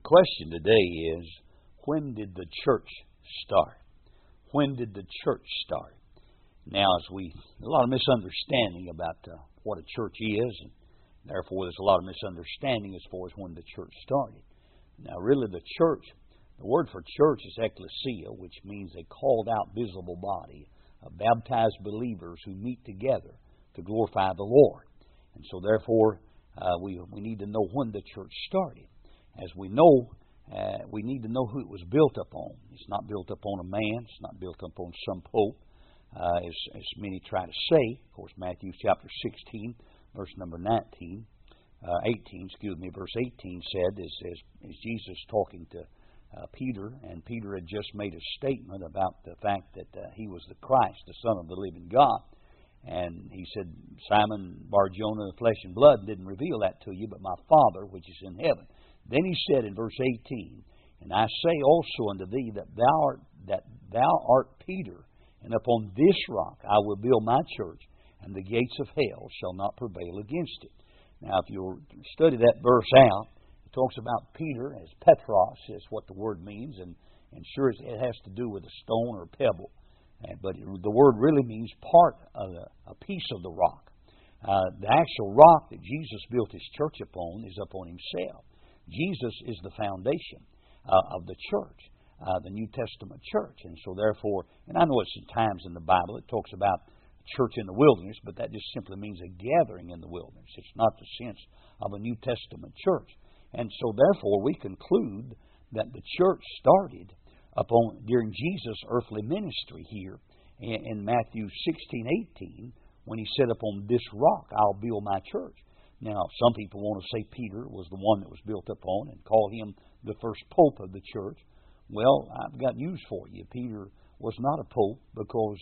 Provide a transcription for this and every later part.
question today is, when did the church start? When did the church start? Now, a lot of misunderstanding about what a church is, and therefore there's a lot of misunderstanding as far as when the church started. Now, really, the word for church is ecclesia, which means a called out visible body of baptized believers who meet together to glorify the Lord. And so, therefore, we need to know when the church started. As we know, we need to know who it was built upon. It's not built upon a man. It's not built upon some pope, as many try to say. Of course, Matthew chapter 16, verse number 18, verse 18 said, as Jesus talking to Peter, and Peter had just made a statement about the fact that he was the Christ, the Son of the living God. And he said, Simon Bar-Jonah, flesh and blood didn't reveal that to you, but my Father which is in heaven. Then he said in verse 18, and I say also unto thee that thou art Peter, and upon this rock I will build my church, and the gates of hell shall not prevail against it. Now, if you study that verse out, it talks about Peter as Petros, is what the word means, and sure it has to do with a stone or a pebble. But the word really means part of a piece of the rock. The actual rock that Jesus built His church upon is upon Himself. Jesus is the foundation of the church, the New Testament church. And so therefore, and I know it's in times in the Bible it talks about church in the wilderness, but that just simply means a gathering in the wilderness. It's not the sense of a New Testament church. And so therefore we conclude that the church started during Jesus' earthly ministry here in Matthew 16:18, when He said, upon this rock I'll build my church. Now, some people want to say Peter was the one that was built upon and call him the first pope of the church. Well, I've got news for you. Peter was not a pope because,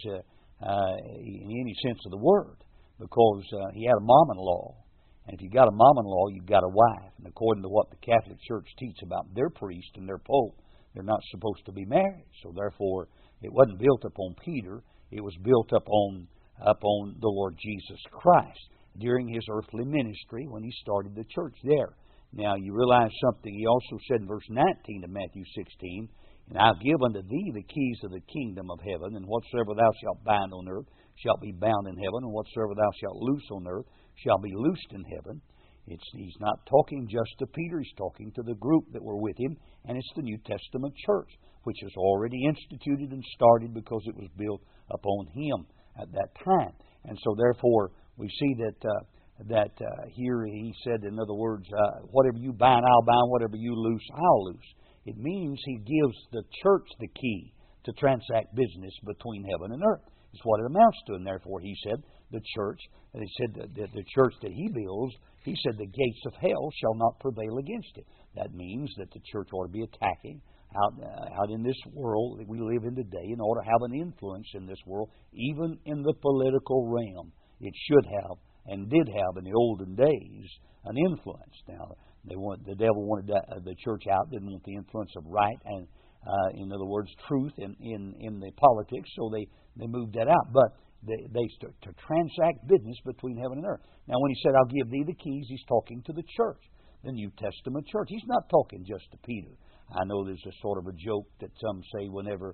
in any sense of the word, because he had a mom-in-law. And if you've got a mom-in-law, you've got a wife. And according to what the Catholic Church teaches about their priest and their pope, they're not supposed to be married. So therefore, it wasn't built upon Peter. It was built upon the Lord Jesus Christ during His earthly ministry when He started the church there. Now, you realize something. He also said in verse 19 of Matthew 16, and I'll give unto thee the keys of the kingdom of heaven, and whatsoever thou shalt bind on earth shall be bound in heaven, and whatsoever thou shalt loose on earth shall be loosed in heaven. He's not talking just to Peter. He's talking to the group that were with him, and it's the New Testament church, which was already instituted and started because it was built upon him at that time. And so therefore, we see that here he said, in other words, whatever you bind, I'll bind. Whatever you loose, I'll loose. It means He gives the church the key to transact business between heaven and earth. It's what it amounts to. And therefore, He said, the church, and He said the church that He builds, He said the gates of hell shall not prevail against it. That means that the church ought to be attacking out in this world that we live in today, in order to have an influence in this world, even in the political realm. It should have and did have in the olden days an influence. Now, the devil wanted the church out, didn't want the influence of right and, in other words, truth in the politics, so they moved that out. But they start to transact business between heaven and earth. Now, when He said, I'll give thee the keys, He's talking to the church, the New Testament church. He's not talking just to Peter. I know there's a sort of a joke that some say whenever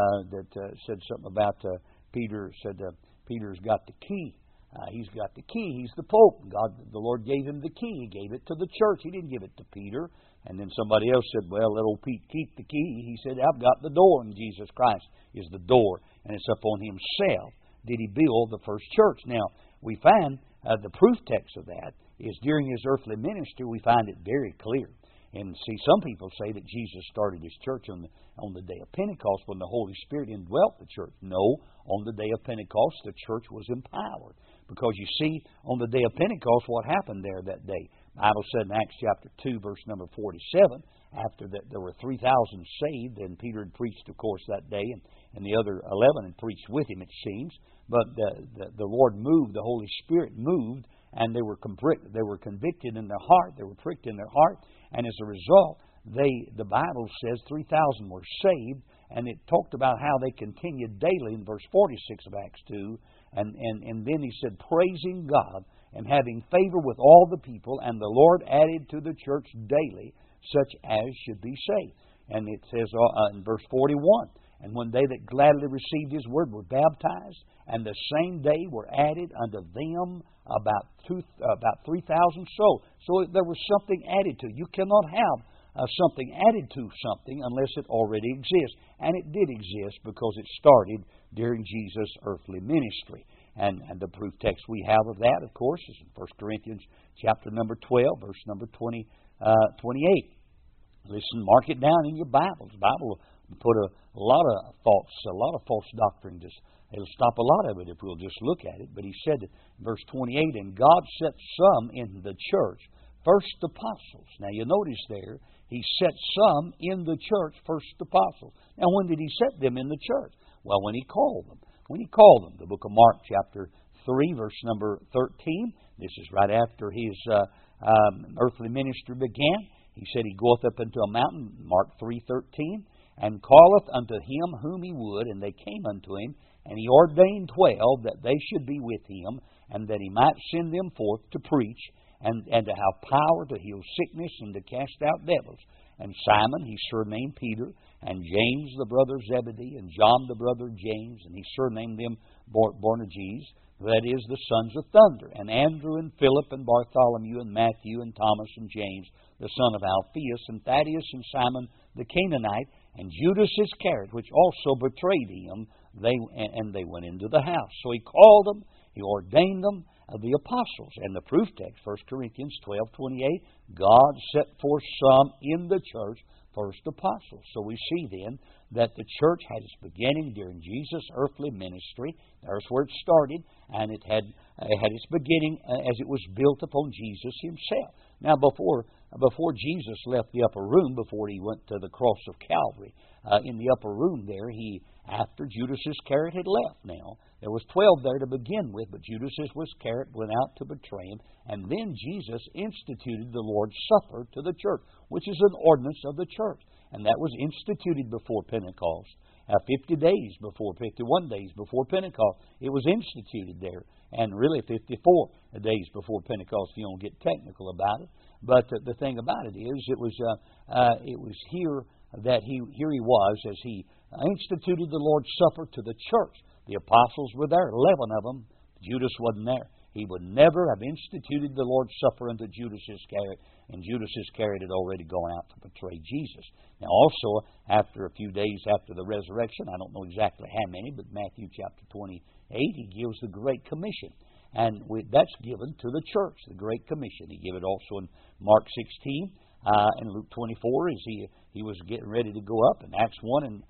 said something about Peter, said Peter's got the key. He's got the key. He's the Pope. The Lord gave him the key. He gave it to the church. He didn't give it to Peter. And then somebody else said, well, let old Pete keep the key. He said, I've got the door, and Jesus Christ is the door, and it's upon Himself did He build the first church. Now, we find the proof text of that is during His earthly ministry, we find it very clear. And see, some people say that Jesus started His church on the day of Pentecost when the Holy Spirit indwelt the church. No, on the day of Pentecost, the church was empowered. Because you see, on the day of Pentecost, what happened there that day? The Bible said in Acts chapter 2, verse number 47, after that there were 3,000 saved, and Peter had preached, of course, that day, and the other 11 had preached with him, it seems. But the Lord moved, the Holy Spirit moved, and they were convicted in their heart, they were pricked in their heart, and as a result, the Bible says 3,000 were saved, and it talked about how they continued daily in verse 46 of Acts 2, and then he said, praising God and having favor with all the people, and the Lord added to the church daily such as should be saved. And it says in verse 41, and when they that gladly received His word were baptized, and the same day were added unto them about 3,000 souls. So there was something added to it. You cannot have something added to something unless it already exists. And it did exist because it started during Jesus' earthly ministry. And the proof text we have of that, of course, is in 1 Corinthians chapter number 12, verse number 28. Listen, mark it down in your Bibles. The Bible will put a lot of false doctrine. It'll stop a lot of it if we'll just look at it. But he said in verse 28, and God set some in the church, first apostles. Now you notice there, He set some in the church, first apostles. Now when did He set them in the church? Well, when He called them. When He called them. The book of Mark chapter 3, verse number 13. This is right after His earthly ministry began. He said, He goeth up into a mountain, Mark 3:13, and calleth unto Him whom He would, and they came unto Him, and He ordained 12 that they should be with Him, and that He might send them forth to preach, and to have power to heal sickness, and to cast out devils. And Simon, he surnamed Peter, and James the brother of Zebedee, and John the brother of James, and he surnamed them Boanerges, that is, the sons of thunder, and Andrew, and Philip, and Bartholomew, and Matthew, and Thomas, and James, the son of Alphaeus, and Thaddeus, and Simon the Canaanite, and Judas Iscariot, which also betrayed Him. They went into the house. So He called them, He ordained them, the apostles. And the proof text, 1 Corinthians 12:28, God set forth some in the church, first apostles. So we see then that the church had its beginning during Jesus' earthly ministry. There's where it started, and it had its beginning as it was built upon Jesus Himself. Now, before Jesus left the upper room, before He went to the cross of Calvary, in the upper room there, after Judas Iscariot had left now, there was 12 there to begin with, but Judas Iscariot went out to betray Him, and then Jesus instituted the Lord's Supper to the church, which is an ordinance of the church, and that was instituted before Pentecost. 51 days before Pentecost, it was instituted there, and really 54 days before Pentecost, if you don't get technical about it. But the thing about it is, it was here that He was as He instituted the Lord's Supper to the church. The apostles were there, 11 of them. Judas wasn't there. He would never have instituted the Lord's Supper unto Judas Iscariot, and Judas Iscariot had already gone out to betray Jesus. Now also, after a few days after the resurrection, I don't know exactly how many, but Matthew chapter 28, He gives the Great Commission. And that's given to the church, the Great Commission. He gave it also in Mark 16 and Luke 24 as he was getting ready to go up, and Acts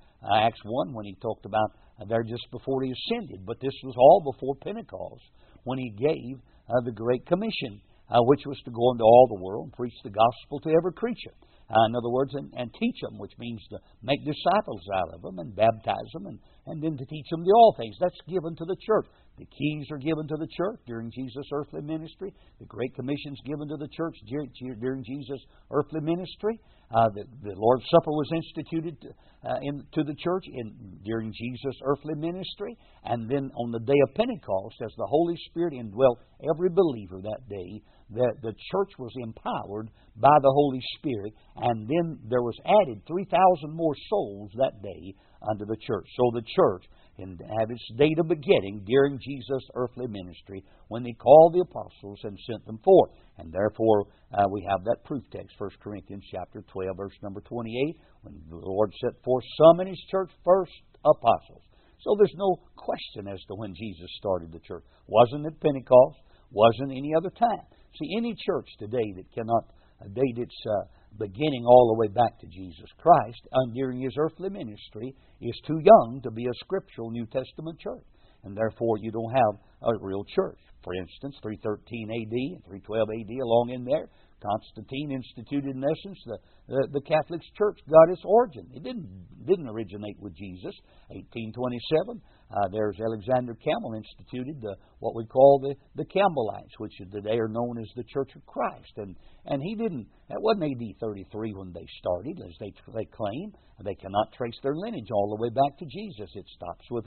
1 when He talked about there just before He ascended. But this was all before Pentecost, when He gave the Great Commission, which was to go into all the world and preach the gospel to every creature. In other words, and teach them, which means to make disciples out of them and baptize them, and then to teach them all things. That's given to the church. The keys are given to the church during Jesus' earthly ministry. The Great Commission is given to the church during Jesus' earthly ministry. The Lord's Supper was instituted to the church during Jesus' earthly ministry. And then on the day of Pentecost, as the Holy Spirit indwelt every believer that day, the church was empowered by the Holy Spirit. And then there was added 3,000 more souls that day unto the church. So the church can have its date of beginning during Jesus' earthly ministry, when He called the apostles and sent them forth. And therefore, we have that proof text, 1 Corinthians chapter 12, verse number 28, when the Lord set forth some in His church, first apostles. So there's no question as to when Jesus started the church. Wasn't at Pentecost, wasn't any other time. See, any church today that cannot date its beginning all the way back to Jesus Christ during His earthly ministry is too young to be a scriptural New Testament church. And therefore you don't have a real church. For instance, 313 AD and 312 AD, along in there, Constantine instituted, in essence, the Catholic Church got its origin. It didn't originate with Jesus. 1827, there's Alexander Campbell instituted what we call the Campbellites, which today are known as the Church of Christ. And he didn't. That wasn't AD 33 when they started, as they claim. They cannot trace their lineage all the way back to Jesus. It stops with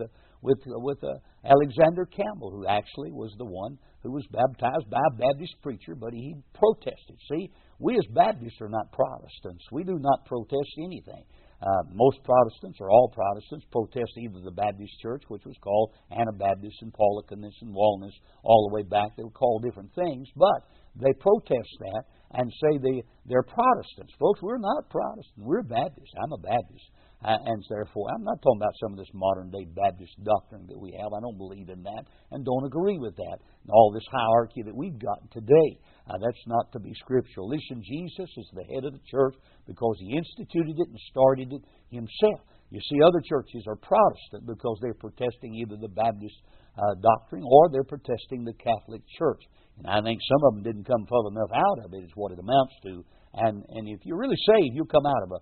Alexander Campbell, who actually was the one who was baptized by a Baptist preacher, but he protested. See, We as Baptists are not Protestants. We do not protest anything. Most Protestants, or all Protestants, protest either the Baptist Church, which was called Anabaptist and Paulicanist and Walness all the way back. They were called different things, but they protest that and say they're Protestants. Folks, we're not Protestants. We're Baptists. I'm a Baptist. And therefore, I'm not talking about some of this modern-day Baptist doctrine that we have. I don't believe in that and don't agree with that. And all this hierarchy that we've got today, that's not to be scriptural. Listen, Jesus is the head of the church because He instituted it and started it Himself. You see, other churches are Protestant because they're protesting either the Baptist doctrine or they're protesting the Catholic Church. And I think some of them didn't come full enough out of it is what it amounts to. And if you're really saved, you'll come out of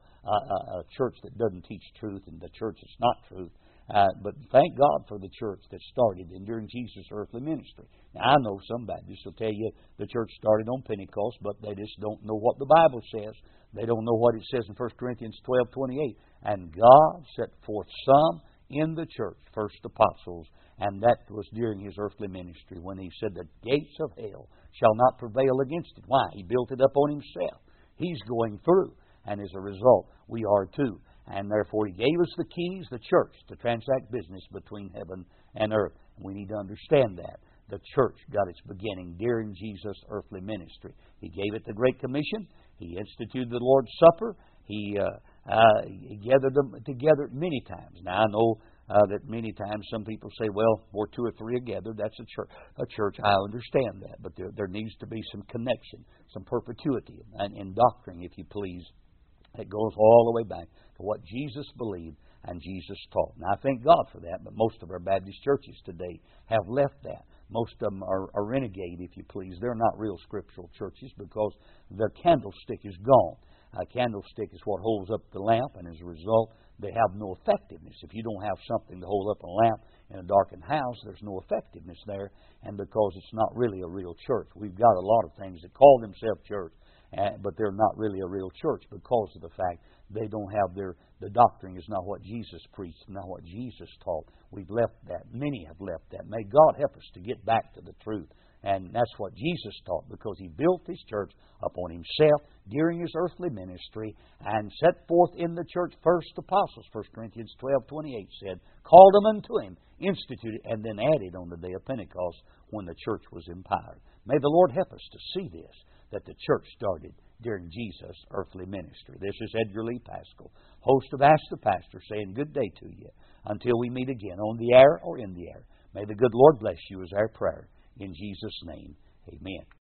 a church that doesn't teach truth and the church that's not truth. But thank God for the church that started during Jesus' earthly ministry. Now, I know some Baptists will tell you the church started on Pentecost, but they just don't know what the Bible says. They don't know what it says in 1 Corinthians 12:28. And God set forth some in the church, first apostles, and that was during His earthly ministry when He said, the gates of hell shall not prevail against it. Why? He built it up on Himself. He's going through, and as a result, we are too. And therefore, He gave us the keys, the church, to transact business between heaven and earth. We need to understand that. The church got its beginning during Jesus' earthly ministry. He gave it the Great Commission. He instituted the Lord's Supper. He gathered them together many times. Now, I know that many times some people say, well, where two or three are gathered, that's a church. I understand that. But there needs to be some connection, some perpetuity in doctrine, if you please. It goes all the way back to what Jesus believed and Jesus taught. Now, I thank God for that, but most of our Baptist churches today have left that. Most of them are renegade, if you please. They're not real scriptural churches because their candlestick is gone. A candlestick is what holds up the lamp, and as a result, they have no effectiveness. If you don't have something to hold up a lamp in a darkened house, there's no effectiveness there, and because it's not really a real church. We've got a lot of things that call themselves church, but they're not really a real church because of the fact they don't have the doctrine is not what Jesus preached, not what Jesus taught. We've left that. Many have left that. May God help us to get back to the truth. And that's what Jesus taught because He built His church upon Himself during His earthly ministry and set forth in the church first apostles. 1 Corinthians 12:28 said, called them unto Him, instituted, and then added on the day of Pentecost when the church was empowered. May the Lord help us to see this, that the church started during Jesus' earthly ministry. This is Edgar Lee Pascal, host of Ask the Pastor, saying good day to you until we meet again on the air or in the air. May the good Lord bless you is our prayer. In Jesus' name, amen.